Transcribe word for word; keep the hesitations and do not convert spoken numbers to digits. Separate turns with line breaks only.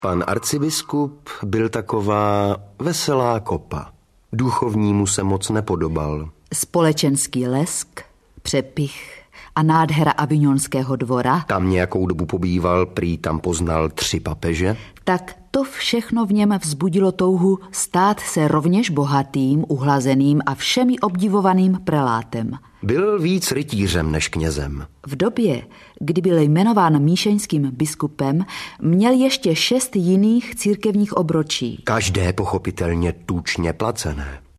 Pan arcibiskup byl taková veselá kopa. Duchovnímu se moc nepodobal.
Společenský lesk, přepich a nádhera avignonského dvora.
Tam nějakou dobu pobýval, prý tam poznal tři papeže.
Tak to všechno v něm vzbudilo touhu stát se rovněž bohatým, uhlazeným a všemi obdivovaným prelátem.
Byl víc rytířem než knězem.
V době, kdy byl jmenován míšeňským biskupem, měl ještě šest jiných církevních obročí.
Každé pochopitelně tučně placené.